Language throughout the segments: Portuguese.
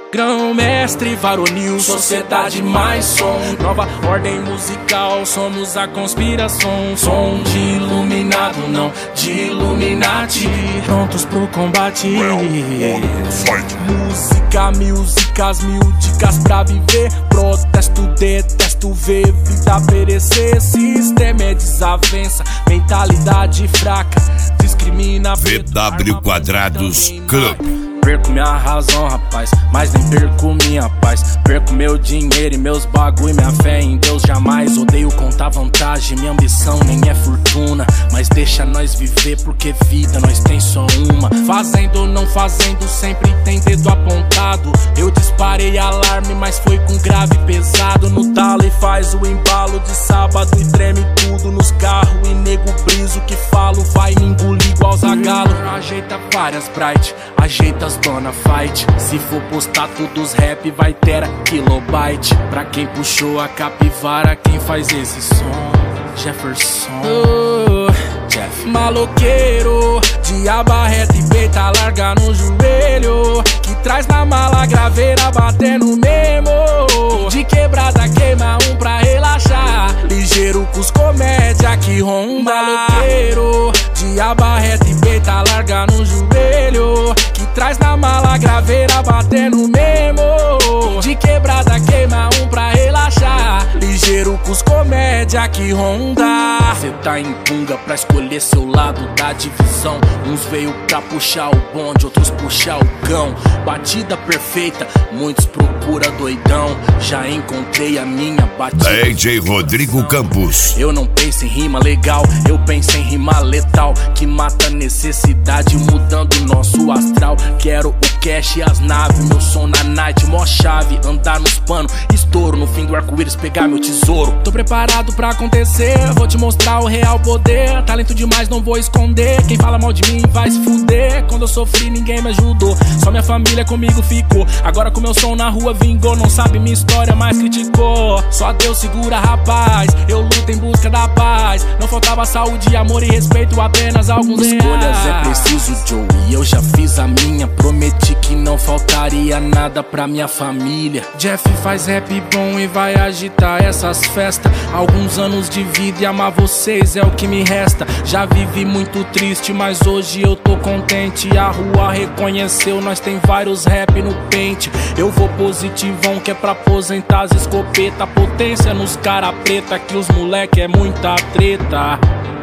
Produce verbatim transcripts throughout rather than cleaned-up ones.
Grão-mestre varonil, sociedade mais som. Nova ordem musical, somos a conspiração. Som de iluminado, não de Illuminati. Prontos pro combate. Música, músicas, mil dicas pra viver. Protesto, detesto ver vida perecer. Sistema é desavença, mentalidade fraca. Discrimina. V W Quadrados Club. Perco minha razão, rapaz, mas nem perco minha paz. Perco meu dinheiro e meus bagulho, minha fé em Deus jamais. Odeio contar vantagem, minha ambição nem é fortuna. Mas deixa nós viver porque vida nós tem só uma. Fazendo ou não fazendo, sempre tem dedo apontado. Eu disparei alarme, mas foi com grave pesado. No talo e faz o embalo de sábado e treme tudo nos carros. E nego briso que falo vai me engolir igual Zagalo. Ajeita várias bright, ajeita as dona fight. Se for postar todos rap vai ter a kilobyte. Pra quem puxou a capivara, quem faz esse som? Jefferson, oh, Jeff. Maloqueiro, de abarreta e peita larga no joelho. Que traz na mala graveira batendo mesmo. De quebrada queima um pra relaxar. Ligeiro com os comédia que ronda. Maloqueiro, de abarreta e peita larga no joelho. Que traz na mala graveira batendo mesmo. De quebrada queima um pra relaxar. Ligeiro com os comédia que ronda. Cê tá em punga pra escolher seu lado da divisão. Uns veio pra puxar o bonde, outros puxar o cão. Batida perfeita, muitos procura doidão. Já encontrei a minha batida. D J Rodrigo Campos. Eu não penso em rima legal, eu penso em rima letal. Que mata a necessidade mudando nosso astral. Quero o cash e as naves, meu som na night, mó chave. Andar nos panos, estouro no fim do arco-íris, pegar meu tesouro. Tô preparado pra acontecer, vou te mostrar o real poder. Talento demais, não vou esconder. Quem fala mal de mim vai se fuder. Quando eu sofri ninguém me ajudou, só minha família comigo ficou. Agora com meu som na rua vingou. Não sabe minha história, mas criticou. Só Deus segura, rapaz, eu luto em busca da paz. Não faltava saúde, amor e respeito, apenas alguns reais. Escolhas é preciso, Joe, e eu já fiz a minha. Prometi que não faltaria nada pra minha família. Jeff faz rap bom e vai agitar essas festas. Alguns anos de vida e amar vocês é o que me resta. Já vivi muito triste, mas hoje eu tô contente. A rua reconheceu, nós tem vários rap no pente. Eu vou positivão que é pra aposentar as escopeta. Potência nos cara preta, que os moleque é muita treta.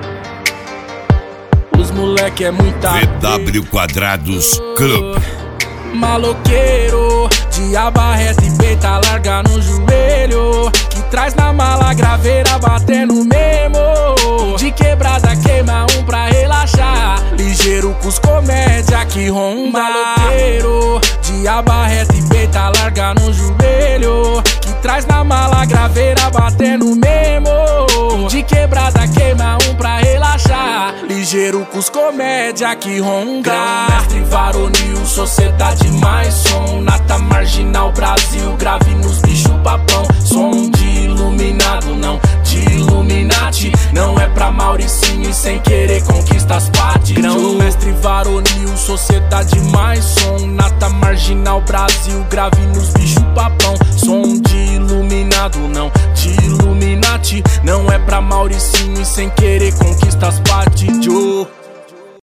Os moleque é muita V W Quadrados Club. Maloqueiro, de abarreta e peita larga no joelho. Que traz na mala graveira batendo mesmo. De quebrada queima um pra relaxar. Ligeiro com os comédia que ronda. Maloqueiro, de abarreta e peita larga no joelho. Que traz na mala graveira batendo mesmo. De quebrada queima um pra relaxar. Ligeiro com os comédia que ronda. Grão-mestre varonil, sociedade mais som. Nata marginal, Brasil, grave nos bicho papão. Som de iluminado, não de Illuminati. Não é pra Mauricinho e sem querer conquista as partes. Grão-mestre varonil, sociedade mais som. Nata marginal, Brasil, grave nos bicho papão. Som de iluminado, não de Illuminati. Não é pra Mauricinho e sem querer conquista as partes, Joe.